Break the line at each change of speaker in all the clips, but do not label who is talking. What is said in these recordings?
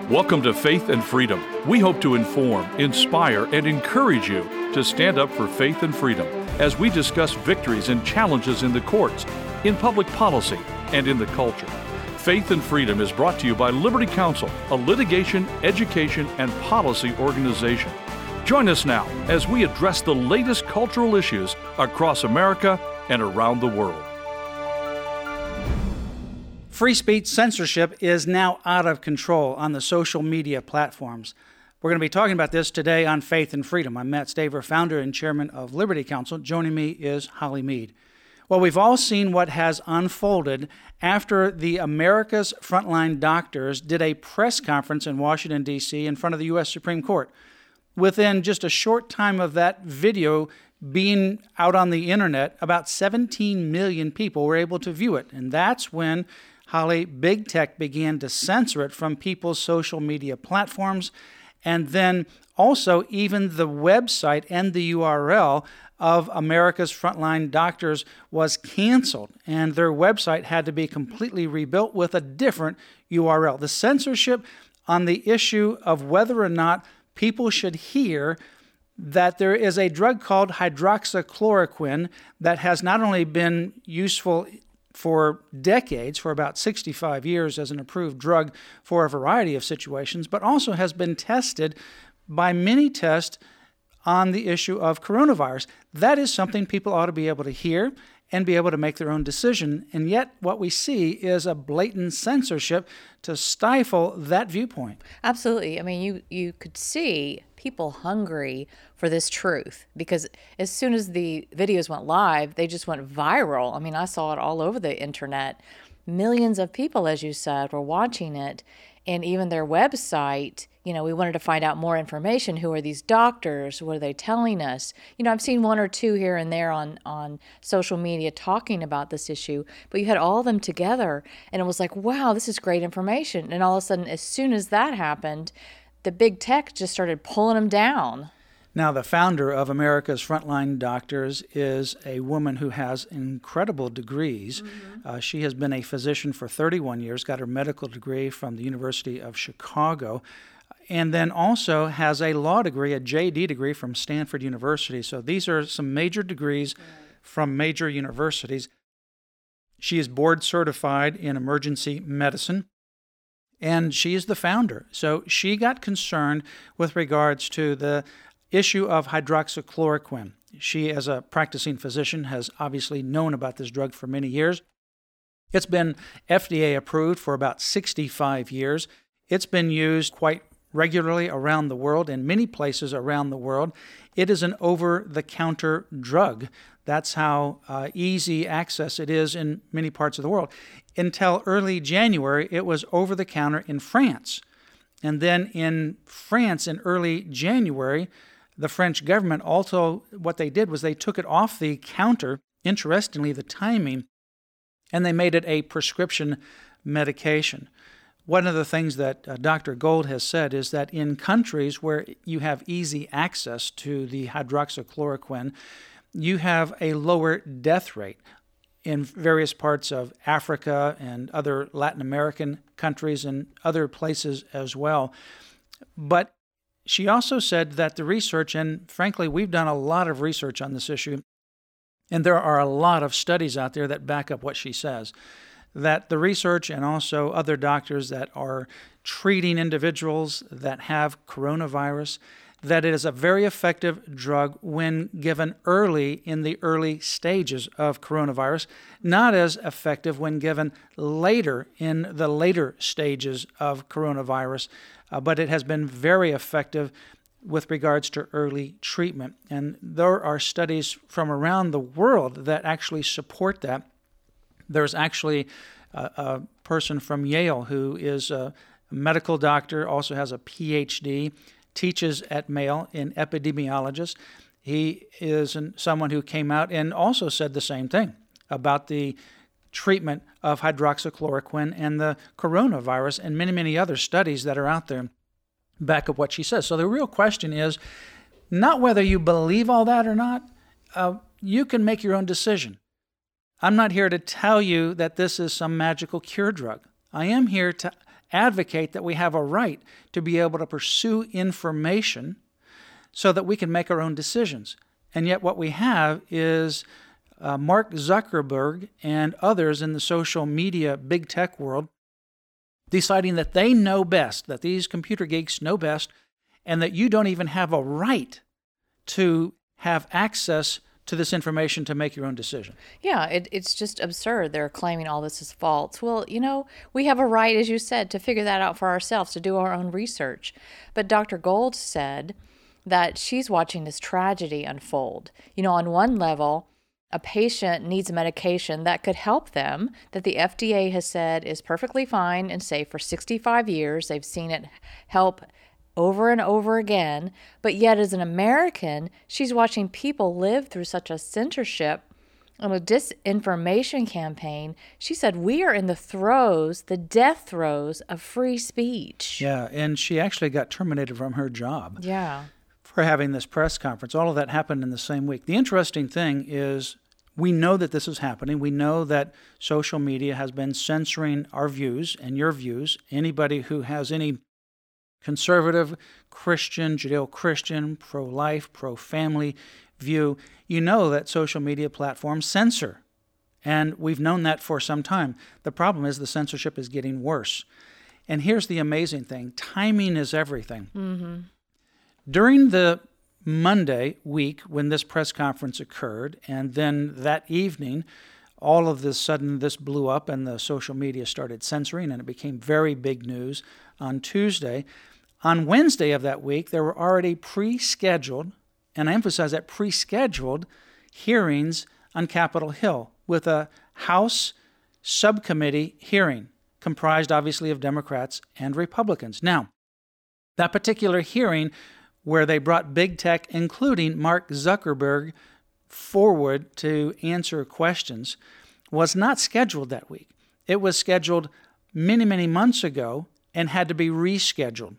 Welcome to Faith and Freedom. We hope to inform, inspire, and encourage you to stand up for faith and freedom as we discuss victories and challenges in the courts, in public policy, and in the culture. Faith and Freedom is brought to you by Liberty Counsel, a litigation, education, and policy organization. Join us now as we address the latest cultural issues across America and around the world.
Free speech censorship is now out of control on the social media platforms. We're going to be talking about this today on Faith and Freedom. I'm Matt Staver, founder and chairman of Liberty Counsel. Joining me is Holly Mead. Well, we've all seen what has unfolded after the America's Frontline Doctors did a press conference in Washington, D.C. in front of the U.S. Supreme Court. Within just a short time of that video being out on the internet, about 17 million people were able to view it. And that's when, Holly, big tech began to censor it from people's social media platforms. And then also even the website and the URL of America's Frontline Doctors was canceled, and their website had to be completely rebuilt with a different URL. The censorship on the issue of whether or not people should hear that there is a drug called hydroxychloroquine that has not only been useful for decades, for about 65 years as an approved drug for a variety of situations, but also has been tested by many tests on the issue of coronavirus. That is something people ought to be able to hear and be able to make their own decision. And yet what we see is a blatant censorship to stifle that viewpoint.
Absolutely. I mean, you could see people hungry for this truth, because as soon as the videos went live, they just went viral. I mean, I saw it all over the internet. Millions of people, as you said, were watching it. And even their website, we wanted to find out more information. Who are these doctors? What are they telling us? I've seen one or two here and there on social media talking about this issue, but you had all of them together, and it was like, wow, this is great information. And all of a sudden, as soon as that happened, the big tech just started pulling them down.
Now, the founder of America's Frontline Doctors is a woman who has incredible degrees. Mm-hmm. She has been a physician for 31 years, got her medical degree from the University of Chicago, and then also has a law degree, a JD degree from Stanford University. So these are some major degrees from major universities. She is board certified in emergency medicine, and she is the founder. So she got concerned with regards to the issue of hydroxychloroquine. She, as a practicing physician, has obviously known about this drug for many years. It's been FDA approved for about 65 years. It's been used quite regularly around the world, in many places around the world. It is an over-the-counter drug. That's how easy access it is in many parts of the world. Until early January, it was over-the-counter in France. And then in France, in early January, the French government also, what they did was they took it off the counter, interestingly, the timing, and they made it a prescription medication. One of the things that Dr. Gold has said is that in countries where you have easy access to the hydroxychloroquine, you have a lower death rate. In various parts of Africa and other Latin American countries and other places as well. But she also said that the research, and frankly, we've done a lot of research on this issue, and there are a lot of studies out there that back up what she says, that the research and also other doctors that are treating individuals that have coronavirus, that it is a very effective drug when given early in the early stages of coronavirus, not as effective when given later in the later stages of coronavirus, but it has been very effective with regards to early treatment. And there are studies from around the world that actually support that. There's actually a person from Yale who is a medical doctor, also has a PhD, teaches at Yale in epidemiologist. He is someone who came out and also said the same thing about the treatment of hydroxychloroquine and the coronavirus, and many, many other studies that are out there back up what she says. So the real question is not whether you believe all that or not. You can make your own decision. I'm not here to tell you that this is some magical cure drug. I am here to advocate that we have a right to be able to pursue information so that we can make our own decisions. And yet what we have is Mark Zuckerberg and others in the social media big tech world deciding that they know best, that these computer geeks know best, and that you don't even have a right to have access to this information to make your own decision.
Yeah, it's just absurd. They're claiming all this is false. Well, we have a right, as you said, to figure that out for ourselves, to do our own research. But Dr. Gold said that she's watching this tragedy unfold. On one level, a patient needs a medication that could help them, that the FDA has said is perfectly fine and safe for 65 years. They've seen it help over and over again. But yet, as an American, she's watching people live through such a censorship and a disinformation campaign. She said, we are in the death throes of free speech.
Yeah, and she actually got terminated from her job.
Yeah.
For having this press conference. All of that happened in the same week. The interesting thing is we know that this is happening. We know that social media has been censoring our views and your views. Anybody who has any conservative, Christian, Judeo-Christian, pro-life, pro-family view, you know that social media platforms censor. And we've known that for some time. The problem is the censorship is getting worse. And here's the amazing thing. Timing is everything.
Mm-hmm.
During the Monday week when this press conference occurred, and then that evening, all of a sudden this blew up and the social media started censoring, and it became very big news on Tuesday. On Wednesday of that week, there were already pre-scheduled, and I emphasize that pre-scheduled, hearings on Capitol Hill with a House subcommittee hearing comprised obviously of Democrats and Republicans. Now, that particular hearing where they brought big tech, including Mark Zuckerberg, forward to answer questions, was not scheduled that week. It was scheduled many, many months ago and had to be rescheduled.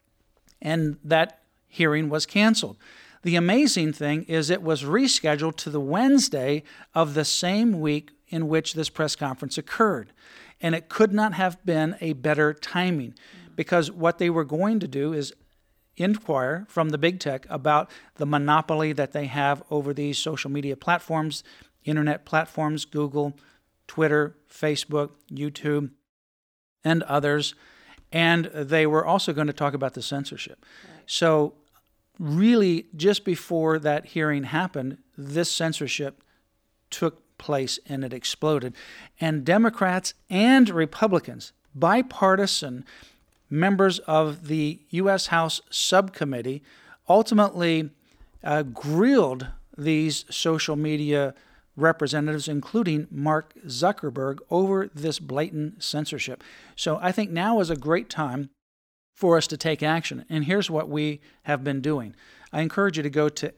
And that hearing was canceled. The amazing thing is it was rescheduled to the Wednesday of the same week in which this press conference occurred. And it could not have been a better timing, because what they were going to do is inquire from the big tech about the monopoly that they have over these social media platforms, internet platforms, Google, Twitter, Facebook, YouTube, and others. And they were also going to talk about the censorship. Right. So really, just before that hearing happened, this censorship took place and it exploded. And Democrats and Republicans, bipartisan members of the U.S. House subcommittee, ultimately grilled these social media representatives, including Mark Zuckerberg, over this blatant censorship. So I think now is a great time for us to take action. And here's what we have been doing. I encourage you to go to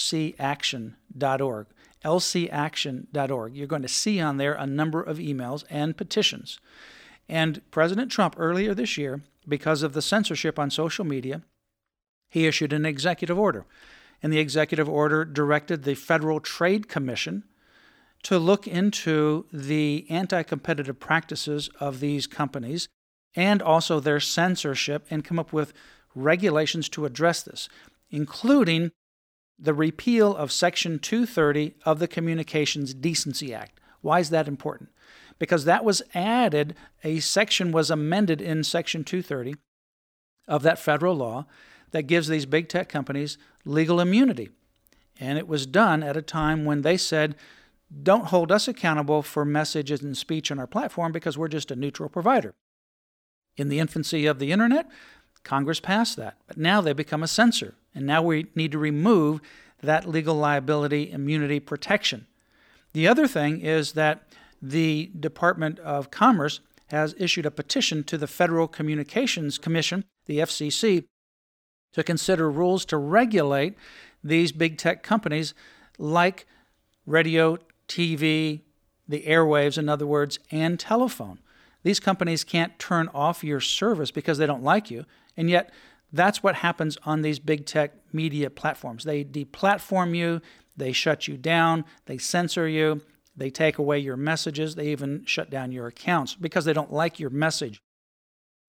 lcaction.org, lcaction.org. You're going to see on there a number of emails and petitions. And President Trump, earlier this year, because of the censorship on social media, he issued an executive order. And the executive order directed the Federal Trade Commission to look into the anti-competitive practices of these companies and also their censorship and come up with regulations to address this, including the repeal of Section 230 of the Communications Decency Act. Why is that important? Because that was added, a section was amended in Section 230 of that federal law that gives these big tech companies legal immunity. And it was done at a time when they said, don't hold us accountable for messages and speech on our platform because we're just a neutral provider. In the infancy of the internet, Congress passed that. But now they become a censor. And now we need to remove that legal liability immunity protection. The other thing is that the Department of Commerce has issued a petition to the Federal Communications Commission, the FCC, to consider rules to regulate these big tech companies like radio, TV, the airwaves, in other words, and telephone. These companies can't turn off your service because they don't like you, and yet that's what happens on these big tech media platforms. They deplatform you, they shut you down, they censor you, they take away your messages, they even shut down your accounts because they don't like your message.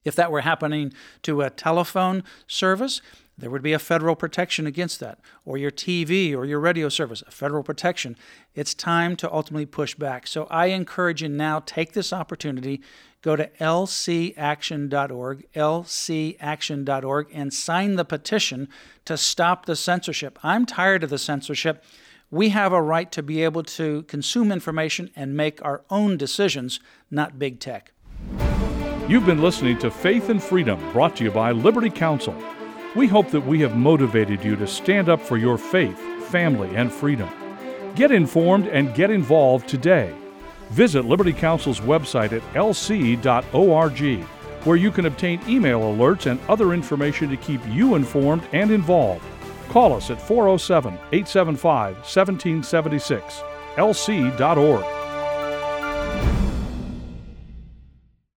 If that were happening to a telephone service, there would be a federal protection against that, or your TV or your radio service, a federal protection. It's time to ultimately push back. So I encourage you now, take this opportunity, go to lcaction.org, lcaction.org, and sign the petition to stop the censorship. I'm tired of the censorship. We have a right to be able to consume information and make our own decisions, not big tech.
You've been listening to Faith and Freedom, brought to you by Liberty Counsel. We hope that we have motivated you to stand up for your faith, family, and freedom. Get informed and get involved today. Visit Liberty Counsel's website at lc.org, where you can obtain email alerts and other information to keep you informed and involved. Call us at 407-875-1776, lc.org.